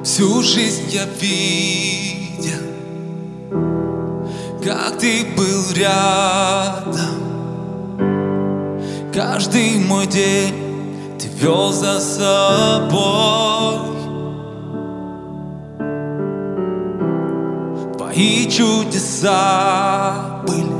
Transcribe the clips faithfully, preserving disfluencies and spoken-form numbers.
Всю жизнь я видел, как ты был рядом. Каждый мой день ты вел за собой. Твои чудеса были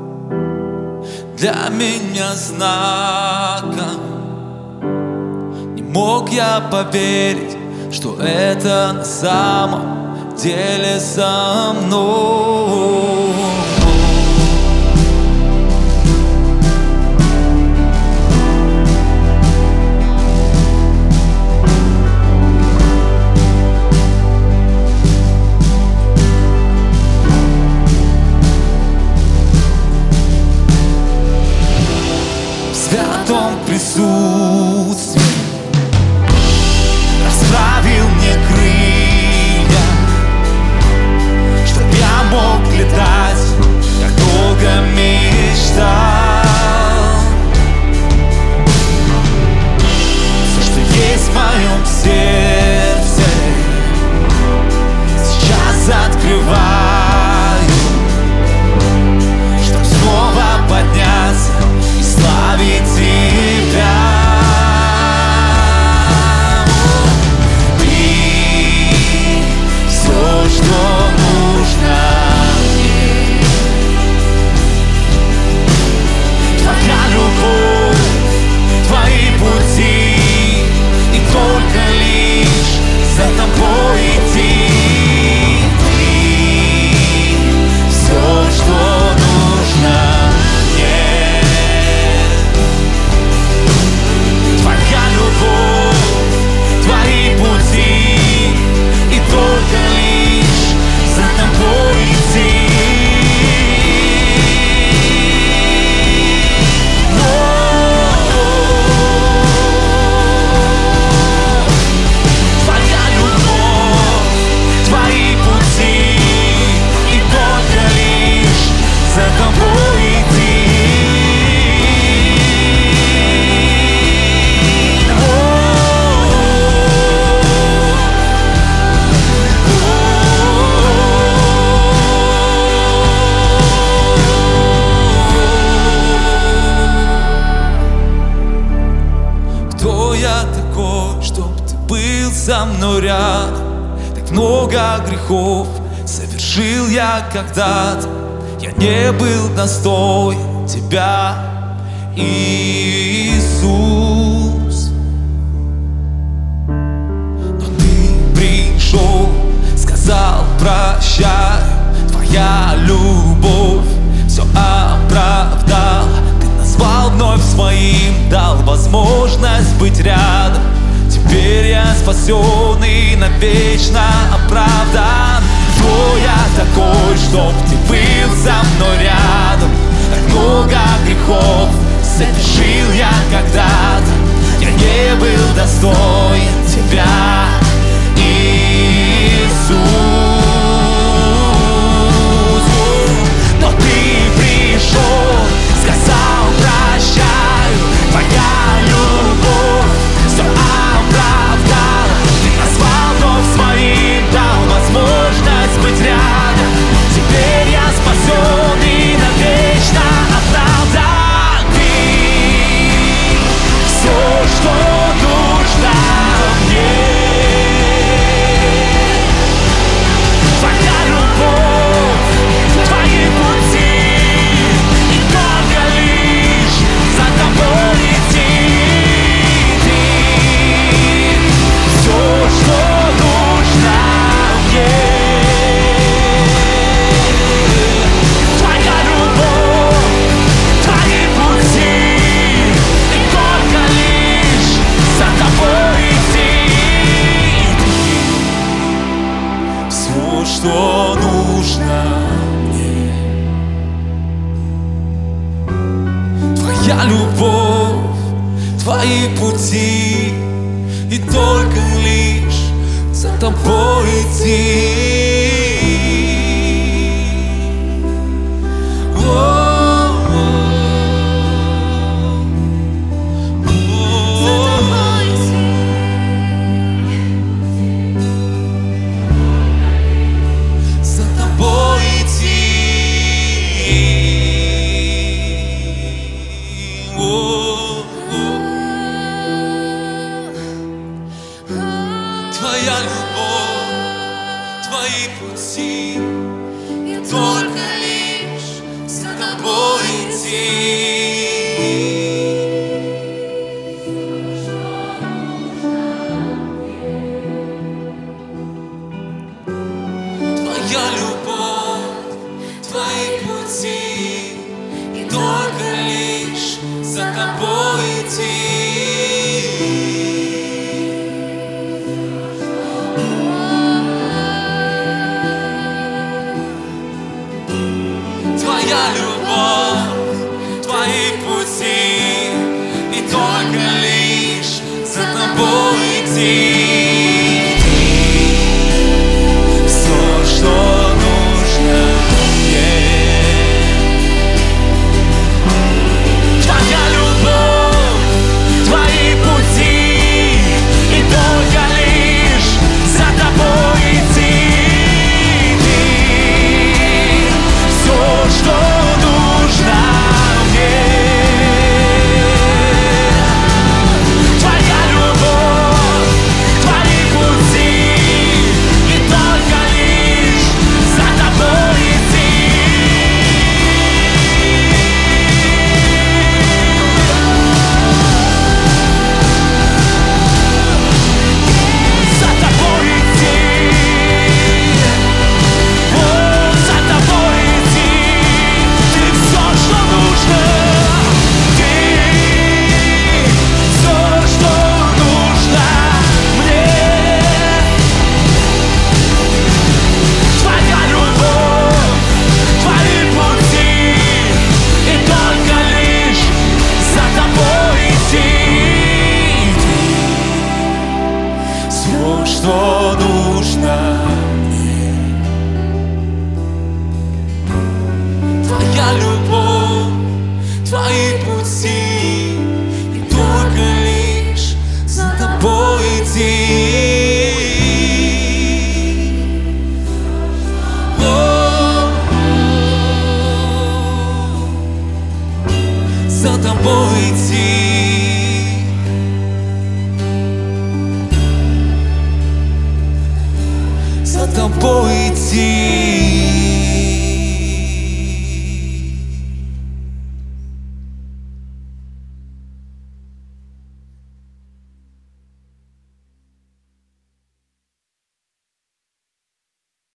для меня знаком. Не мог я поверить, что это на самом деле со мной. В святом присутствии расправил мне крылья, чтоб я мог летать, как долго мечтал. Все, что есть в моем сердце, сейчас открываю, чтоб снова подняться и славить Тебя. Чтоб ты был со мной рядом. Так много грехов совершил я когда-то. Я не был достоин Тебя, Иисус. Но Ты пришел, сказал прощай. Твоя любовь все оправдала. Ты назвал вновь своим, дал возможность быть рядом. Теперь я спасен и навечно оправдан. Кто я такой, чтоб ты был со мной рядом? Так много грехов совершил я когда-то. Я не был достоин Тебя, Иисус. Но Ты пришел, сказал прощаю. Твоя любовь все оправдала. Ты назвал вновь своим, дал возможность быть рядом. Теперь я спасен и навечно оправдан. Ты все, что нужно мне. Твоя любовь, Твои пути, и только лишь за Тобой идти. Ты все, что нужно мне. Твоя любовь, Твои пути, и только лишь за Тобой идти. Все, что нужно мне. Твоя любовь, Твои пути, и только лишь за Тобой идти. тобой идти. Твоя любовь, твои пути, и только лишь за тобой идти. Все, что нужно мне. Твоя любовь, твои пути, и только лишь за тобой идти. Что нужно мне. Твоя любовь, твои пути, и только лишь за тобой идти. За тобой идти. О, за тобой идти. Все, что нужно, ты, все, что нужно мне. Твоя любовь, твои пути, и только лишь за тобой идти. Все, что нужно мне. Твоя любовь, твои пути, и только лишь за тобой идти. О, за тобой идти. За тобой идти.